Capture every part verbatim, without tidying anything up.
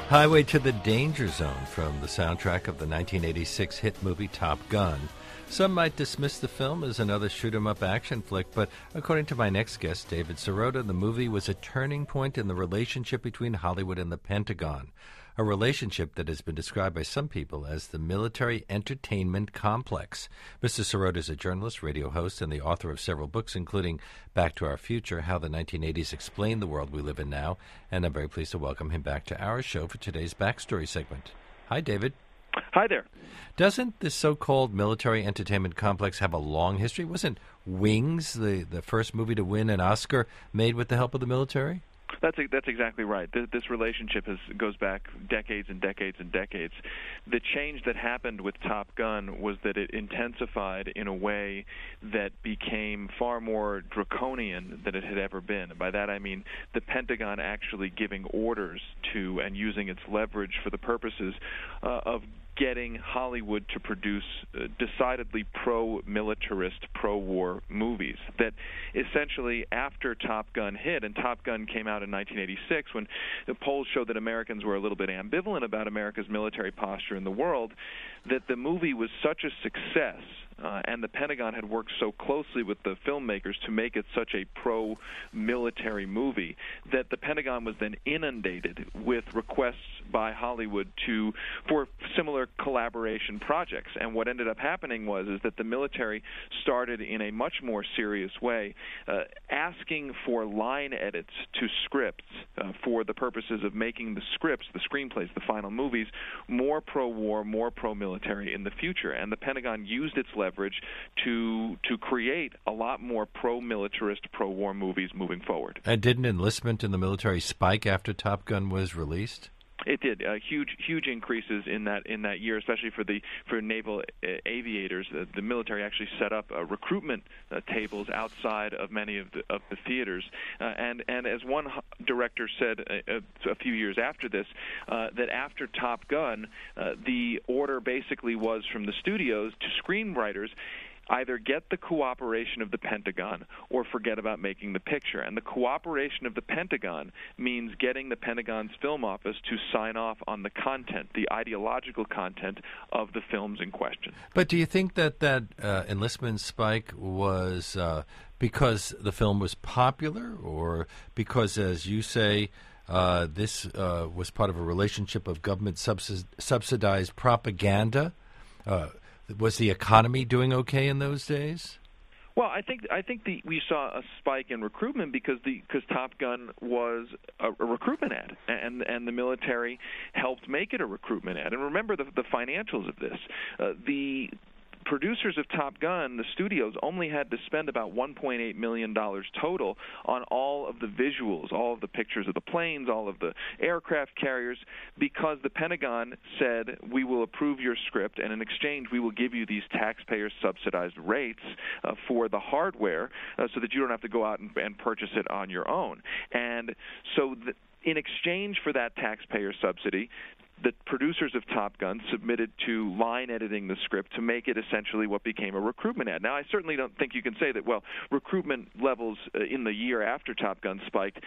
Highway to the Danger Zone from the soundtrack of the nineteen eighty-six hit movie Top Gun. Some might dismiss the film as another shoot-'em-up action flick, but according to my next guest, David Sirota, the movie was a turning point in the relationship between Hollywood and the Pentagon, a relationship that has been described by some people as the military entertainment complex. Mister Sirota is a journalist, radio host, and the author of several books, including Back to Our Future, How the nineteen eighties Explained the World We Live in Now, and I'm very pleased to welcome him back to our show for today's Backstory segment. Hi, David. Hi there. Doesn't this so-called military entertainment complex have a long history? Wasn't Wings the, the first movie to win an Oscar made with the help of the military? That's that's exactly right. This, this relationship has, goes back decades and decades and decades. The change that happened with Top Gun was that it intensified in a way that became far more draconian than it had ever been. By that I mean the Pentagon actually giving orders to and using its leverage for the purposes uh, of getting Hollywood to produce uh, decidedly pro-militarist, pro-war movies. That essentially after Top Gun hit, and Top Gun came out in nineteen eighty-six, when the polls showed that Americans were a little bit ambivalent about America's military posture in the world, that the movie was such a success, Uh, and the Pentagon had worked so closely with the filmmakers to make it such a pro-military movie that the Pentagon was then inundated with requests by Hollywood to for similar collaboration projects. And what ended up happening was is that the military started in a much more serious way uh, asking for line edits to scripts uh, for the purposes of making the scripts, the screenplays, the final movies, more pro-war, more pro-military in the future. And the Pentagon used its leverage to to create a lot more pro-militarist, pro-war movies moving forward. And didn't enlistment in the military spike after Top Gun was released? It did. Uh, huge, huge increases in that in that year, especially for the for naval uh, aviators. Uh, the military actually set up uh, recruitment uh, tables outside of many of the of the theaters. Uh, and and as one director said a, a few years after this, uh, that after Top Gun, uh, the order basically was from the studios to screenwriters: either get the cooperation of the Pentagon or forget about making the picture. And the cooperation of the Pentagon means getting the Pentagon's film office to sign off on the content, the ideological content of the films in question. But do you think that that uh, enlistment spike was uh, because the film was popular, or because, as you say, uh, this uh, was part of a relationship of government subsid- subsidized propaganda? Uh Was the economy doing okay in those days? Well, I think I think the, we saw a spike in recruitment because the because Top Gun was a, a recruitment ad, and and the military helped make it a recruitment ad. And remember the the financials of this. Uh, the producers of Top Gun, the studios, only had to spend about one point eight million dollars total on all of the visuals, all of the pictures of the planes, all of the aircraft carriers, because the Pentagon said, we will approve your script, and in exchange we will give you these taxpayer-subsidized rates uh, for the hardware uh, so that you don't have to go out and, and purchase it on your own. And so the, in exchange for that taxpayer subsidy, the producers of Top Gun submitted to line editing the script to make it essentially what became a recruitment ad. Now, I certainly don't think you can say that, well, recruitment levels uh, in the year after Top Gun spiked,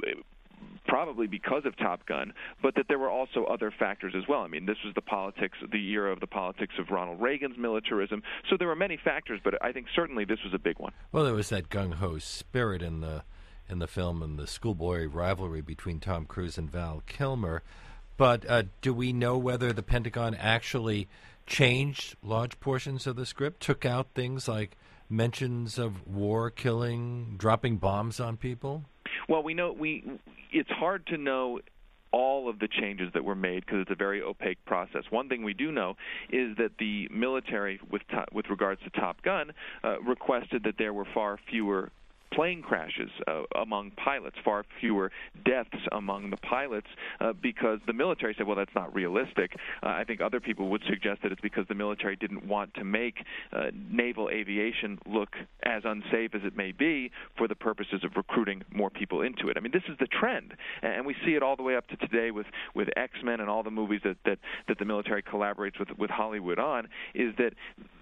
probably because of Top Gun, but that there were also other factors as well. I mean, this was the politics, the year of the politics of Ronald Reagan's militarism. So there were many factors, but I think certainly this was a big one. Well, there was that gung-ho spirit in the in the film and the schoolboy rivalry between Tom Cruise and Val Kilmer. But uh, do we know whether the Pentagon actually changed large portions of the script, took out things like mentions of war, killing, dropping bombs on people? Well, we know we. It's hard to know all of the changes that were made because it's a very opaque process. One thing we do know is that the military, with to, with regards to Top Gun, uh, requested that there were far fewer plane crashes uh, among pilots, far fewer deaths among the pilots, uh, because the military said, well, that's not realistic. Uh, I think other people would suggest that it's because the military didn't want to make uh, naval aviation look as unsafe as it may be for the purposes of recruiting more people into it. I mean, this is the trend, and we see it all the way up to today with, with X-Men and all the movies that, that, that the military collaborates with, with Hollywood on, is that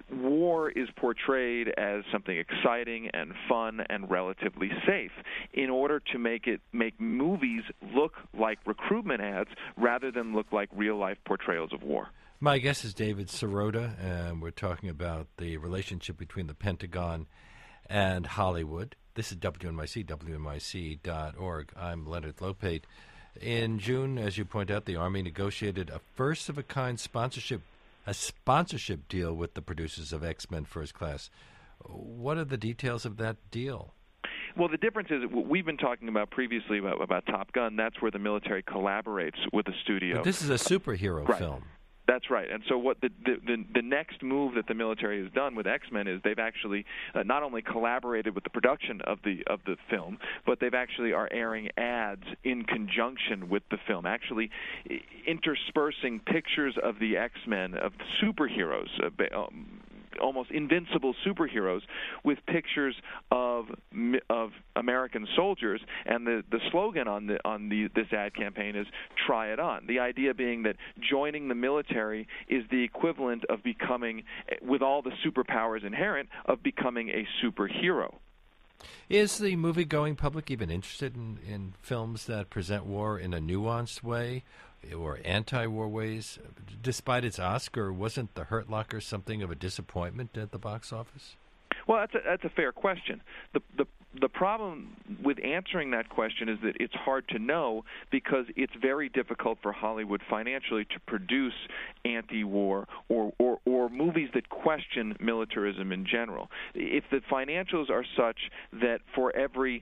war is portrayed as something exciting and fun and relatively safe in order to make it make movies look like recruitment ads rather than look like real-life portrayals of war. My guest is David Sirota, and we're talking about the relationship between the Pentagon and Hollywood. This is W N Y C, W N Y C dot org. I'm Leonard Lopate. In June, as you point out, the Army negotiated a first-of-a-kind sponsorship, a sponsorship deal with the producers of X-Men First Class. What are the details of that deal? Well, the difference is what we've been talking about previously about, about Top Gun. That's where the military collaborates with a studio. But this is a superhero right. film. That's right. And so what the, the the the next move that the military has done with X-Men is they've actually uh, not only collaborated with the production of the of the film, but they've actually are airing ads in conjunction with the film, actually interspersing pictures of the X-Men, of superheroes, uh, um, almost invincible superheroes, with pictures of of American soldiers, and the, the slogan on the on the this ad campaign is "Try it on." The idea being that joining the military is the equivalent of becoming, with all the superpowers inherent, of becoming a superhero. Is the movie-going public even interested in, in films that present war in a nuanced way or anti-war ways? Despite its Oscar, wasn't The Hurt Locker something of a disappointment at the box office? Well, that's a, that's a fair question. The, the the problem with answering that question is that it's hard to know because it's very difficult for Hollywood financially to produce anti-war or, or, or movies that question militarism in general. If the financials are such that for every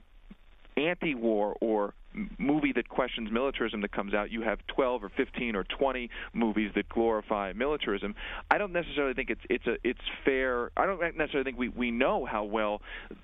anti-war or movie that questions militarism that comes out, you have twelve or fifteen or twenty movies that glorify militarism. I don't necessarily think it's it's a it's fair. I don't necessarily think we, we know how well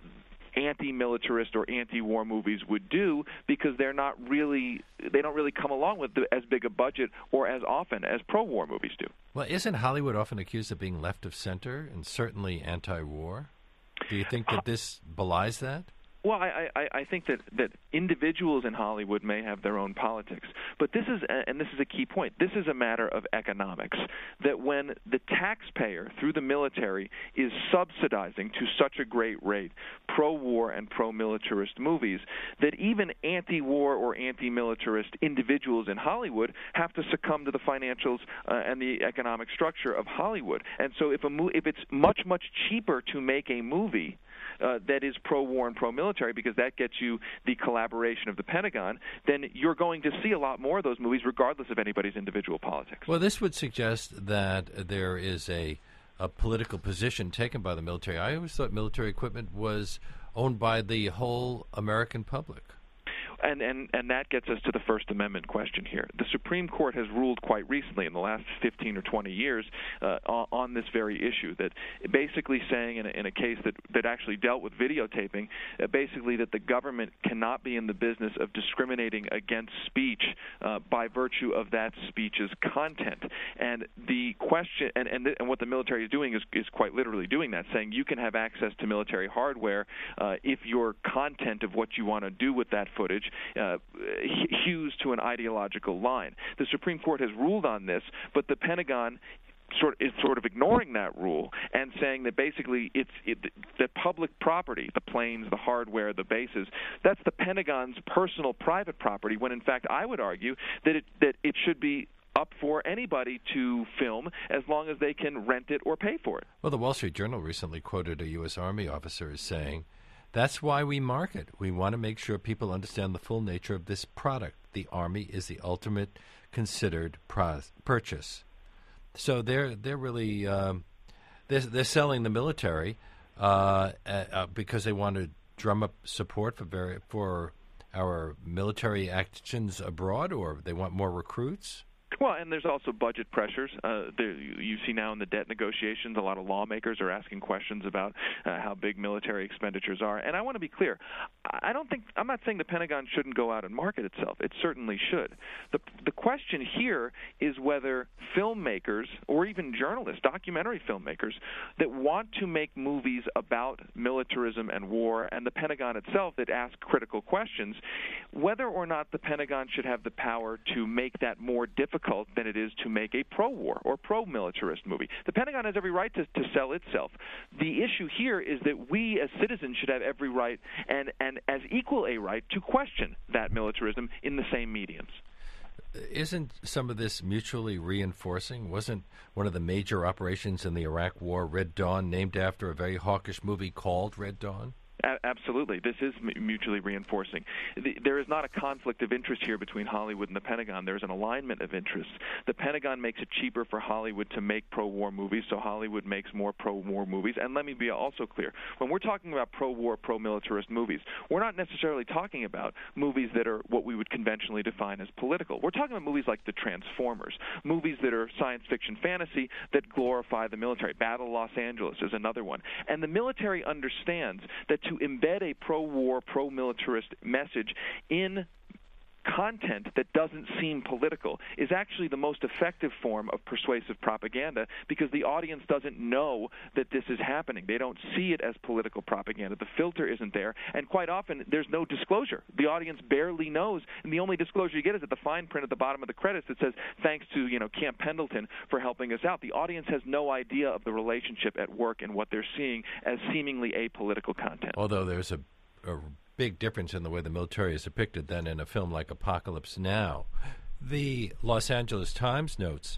anti-militarist or anti-war movies would do because they're not really they don't really come along with the, as big a budget or as often as pro-war movies do. Well, isn't Hollywood often accused of being left of center and certainly anti-war? Do you think that this belies that? Well, I, I, I think that, that individuals in Hollywood may have their own politics, but this is, and this is a key point, this is a matter of economics, that when the taxpayer, through the military, is subsidizing to such a great rate pro-war and pro-militarist movies, that even anti-war or anti-militarist individuals in Hollywood have to succumb to the financials uh, and the economic structure of Hollywood. And so if, a mo- if it's much, much cheaper to make a movie Uh, that is pro-war and pro-military because that gets you the collaboration of the Pentagon, then you're going to see a lot more of those movies regardless of anybody's individual politics. Well, this would suggest that there is a, a political position taken by the military. I always thought military equipment was owned by the whole American public. And, and and that gets us to the First Amendment question here. The Supreme Court has ruled quite recently, in the last fifteen or twenty years, uh, on, on this very issue, that basically saying in a, in a case that, that actually dealt with videotaping, uh, basically that the government cannot be in the business of discriminating against speech uh, by virtue of that speech's content. And the question, and, and, th- and what the military is doing is, is quite literally doing that, saying you can have access to military hardware uh, if your content of what you want to do with that footage Uh, hews to an ideological line. The Supreme Court has ruled on this, but the Pentagon sort is sort of ignoring that rule and saying that basically it's it, the public property, the planes, the hardware, the bases, that's the Pentagon's personal private property, when in fact I would argue that it that it should be up for anybody to film as long as they can rent it or pay for it. Well, the Wall Street Journal recently quoted a U S. Army officer as saying, "That's why we market. We want to make sure people understand the full nature of this product. The Army is the ultimate considered pro- purchase." So they're they're really um, they're, they're selling the military uh, uh, because they want to drum up support for very, for our military actions abroad, or they want more recruits. Well, and there's also budget pressures. Uh, there, you see now in the debt negotiations, a lot of lawmakers are asking questions about uh, how big military expenditures are. And I want to be clear. I don't think I'm not saying the Pentagon shouldn't go out and market itself. It certainly should. The the question here is whether filmmakers or even journalists, documentary filmmakers, that want to make movies about militarism and war, and the Pentagon itself that ask critical questions, whether or not the Pentagon should have the power to make that more difficult difficult than it is to make a pro-war or pro-militarist movie. The Pentagon has every right to, to sell itself. The issue here is that we as citizens should have every right and, and as equal a right to question that militarism in the same mediums. Isn't some of this mutually reinforcing? Wasn't one of the major operations in the Iraq War, Red Dawn, named after a very hawkish movie called Red Dawn? Absolutely. This is mutually reinforcing. There is not a conflict of interest here between Hollywood and the Pentagon. There's an alignment of interests. The Pentagon makes it cheaper for Hollywood to make pro-war movies, so Hollywood makes more pro-war movies. And let me be also clear. When we're talking about pro-war, pro-militarist movies, we're not necessarily talking about movies that are what we would conventionally define as political. We're talking about movies like The Transformers, movies that are science fiction fantasy that glorify the military. Battle Los Angeles is another one. And the military understands that to embed a pro-war, pro-militarist message in content that doesn't seem political is actually the most effective form of persuasive propaganda because the audience doesn't know that this is happening. They don't see it as political propaganda. The filter isn't there, and quite often there's no disclosure. The audience barely knows, and the only disclosure you get is at the fine print at the bottom of the credits that says, thanks to, you know, Camp Pendleton for helping us out. The audience has no idea of the relationship at work and what they're seeing as seemingly apolitical content. Although there's a, a big difference in the way the military is depicted than in a film like Apocalypse Now. The Los Angeles Times notes,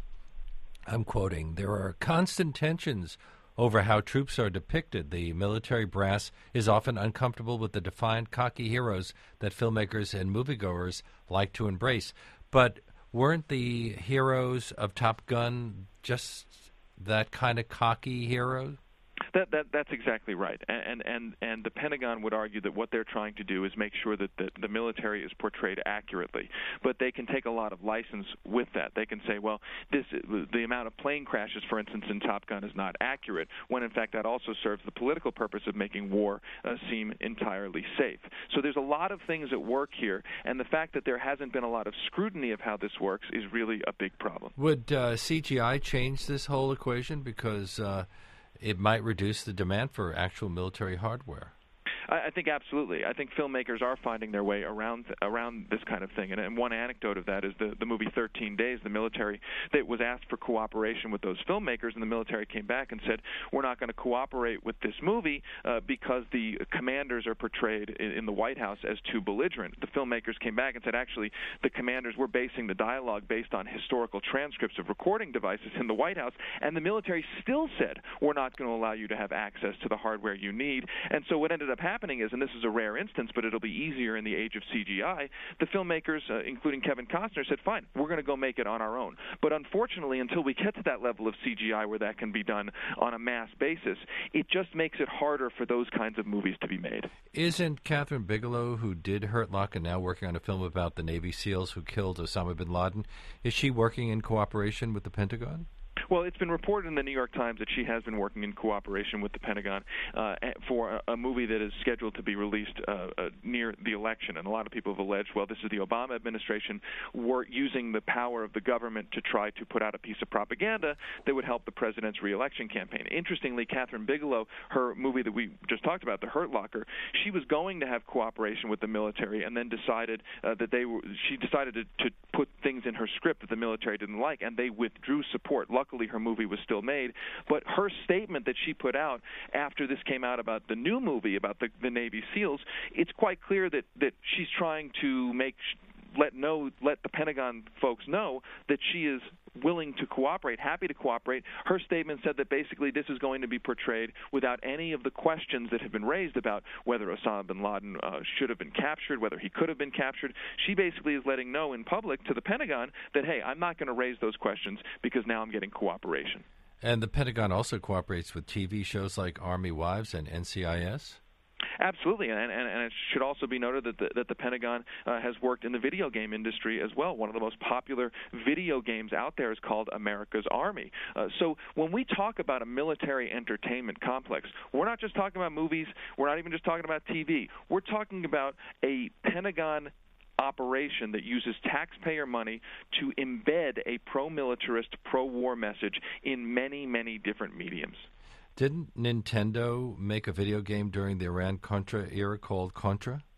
I'm quoting, there are constant tensions over how troops are depicted. The military brass is often uncomfortable with the defiant, cocky heroes that filmmakers and moviegoers like to embrace. But weren't the heroes of Top Gun just that kind of cocky hero? That, that that's exactly right, and and and the Pentagon would argue that what they're trying to do is make sure that the, the military is portrayed accurately, but they can take a lot of license with that. They can say, well, this the amount of plane crashes, for instance, in Top Gun is not accurate, when in fact that also serves the political purpose of making war uh, seem entirely safe. So there's a lot of things at work here, and the fact that there hasn't been a lot of scrutiny of how this works is really a big problem. Would uh, C G I change this whole equation because uh, it might reduce the demand for actual military hardware? I think absolutely. I think filmmakers are finding their way around around this kind of thing. And, and one anecdote of that is the, the movie thirteen days. The military that was asked for cooperation with those filmmakers, and the military came back and said, we're not going to cooperate with this movie uh, because the commanders are portrayed in, in the White House as too belligerent. The filmmakers came back and said, actually, the commanders were basing the dialogue based on historical transcripts of recording devices in the White House, and the military still said, we're not going to allow you to have access to the hardware you need. And so what ended up happening is, and this is a rare instance, but it'll be easier in the age of C G I, the filmmakers, uh, including Kevin Costner, said, fine, we're going to go make it on our own. But unfortunately, until we get to that level of C G I where that can be done on a mass basis, it just makes it harder for those kinds of movies to be made. Isn't Catherine Bigelow, who did Hurt Lock and now working on a film about the Navy SEALs who killed Osama bin Laden, is she working in cooperation with the Pentagon? Well, it's been reported in the New York Times that she has been working in cooperation with the Pentagon uh, for a, a movie that is scheduled to be released uh, uh, near the election. And a lot of people have alleged, well, this is the Obama administration were using the power of the government to try to put out a piece of propaganda that would help the president's reelection campaign. Interestingly, Catherine Bigelow, her movie that we just talked about, The Hurt Locker, she was going to have cooperation with the military and then decided uh, that they were, she decided to, to put things in her script that the military didn't like, and they withdrew support. Luckily, her movie was still made, but her statement that she put out after this came out about the new movie about the, the Navy SEALs, it's quite clear that, that she's trying to make let know let the Pentagon folks know that she is willing to cooperate, happy to cooperate. Her statement said that basically this is going to be portrayed without any of the questions that have been raised about whether Osama bin Laden uh, should have been captured, whether he could have been captured. She basically is letting know in public to the Pentagon that, hey, I'm not going to raise those questions because now I'm getting cooperation. And the Pentagon also cooperates with T V shows like Army Wives and N C I S? Absolutely, and, and, and it should also be noted that the, that the Pentagon uh, has worked in the video game industry as well. One of the most popular video games out there is called America's Army. Uh, so when we talk about a military entertainment complex, we're not just talking about movies, we're not even just talking about T V. We're talking about a Pentagon operation that uses taxpayer money to embed a pro-militarist, pro-war message in many, many different mediums. Didn't Nintendo make a video game during the Iran-Contra era called Contra?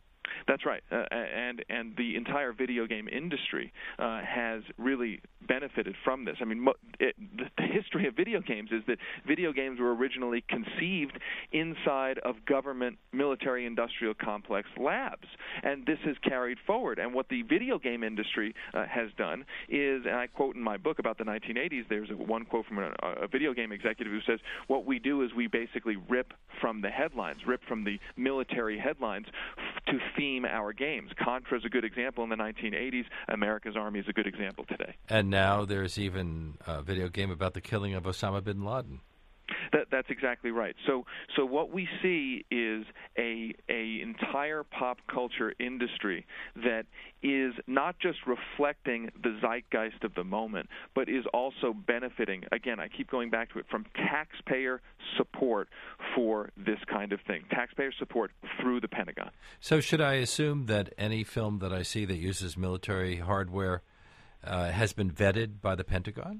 That's right, uh, and and the entire video game industry uh, has really benefited from this. I mean, mo- it, the, the history of video games is that video games were originally conceived inside of government military-industrial complex labs, and this has carried forward. And what the video game industry uh, has done is, and I quote in my book about the nineteen eighties, there's a, one quote from a, a video game executive who says, what we do is we basically rip from the headlines, rip from the military headlines f- to theme our games. Contra is a good example in the nineteen eighties. America's Army is a good example today. And now there's even a video game about the killing of Osama bin Laden. That, that's exactly right. So, so what we see is a a entire pop culture industry that is not just reflecting the zeitgeist of the moment, but is also benefiting. Again, I keep going back to it, from taxpayer support for this kind of thing. Taxpayer support through the Pentagon. So, should I assume that any film that I see that uses military hardware uh, has been vetted by the Pentagon?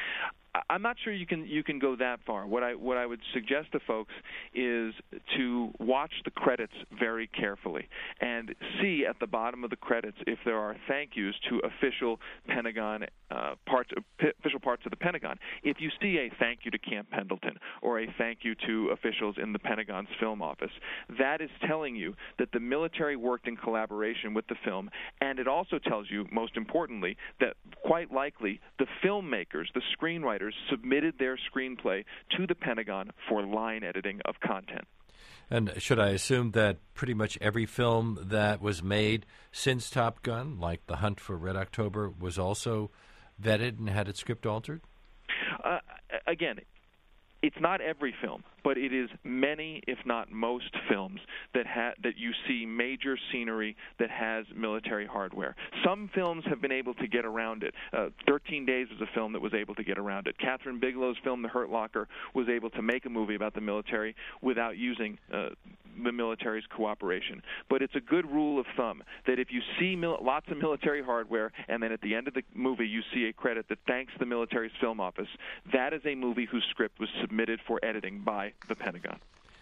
I'm not sure you can you can go that far. What I what I would suggest to folks is to watch the credits very carefully and see at the bottom of the credits if there are thank yous to official Pentagon uh, parts, p- official parts of the Pentagon. If you see a thank you to Camp Pendleton or a thank you to officials in the Pentagon's film office, that is telling you that the military worked in collaboration with the film, and it also tells you, most importantly, that quite likely the filmmakers, the screenwriters, submitted their screenplay to the Pentagon for line editing of content. And should I assume that pretty much every film that was made since Top Gun, like The Hunt for Red October, was also vetted and had its script altered? Uh, again, it's not every film, but it is many, if not most, films that ha- that you see major scenery that has military hardware. Some films have been able to get around it. Uh, thirteen Days was a film that was able to get around it. Catherine Bigelow's film, The Hurt Locker, was able to make a movie about the military without using uh, the military's cooperation. But it's a good rule of thumb that if you see mil- lots of military hardware and then at the end of the movie you see a credit that thanks the military's film office, that is a movie whose script was submitted for editing by the Pentagon.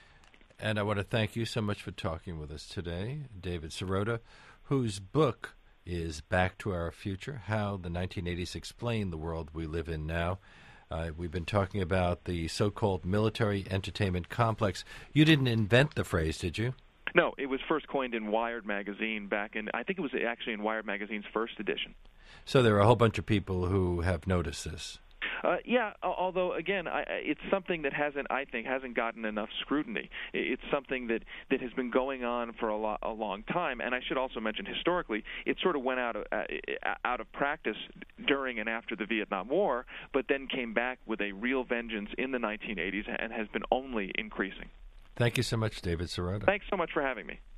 And I want to thank you so much for talking with us today, David Sirota, whose book is Back to Our Future, How the nineteen eighties Explained the World We Live in Now. Uh, we've been talking about the so-called military entertainment complex. You didn't invent the phrase, did you? No, it was first coined in Wired magazine back in, I think it was actually in Wired magazine's first edition. So there are a whole bunch of people who have noticed this. Uh, yeah, although, again, I, it's something that hasn't, I think, hasn't gotten enough scrutiny. It's something that, that has been going on for a, lo- a long time. And I should also mention, historically, it sort of went out of, uh, out of practice during and after the Vietnam War, but then came back with a real vengeance in the nineteen eighties and has been only increasing. Thank you so much, David Sirota. Thanks so much for having me.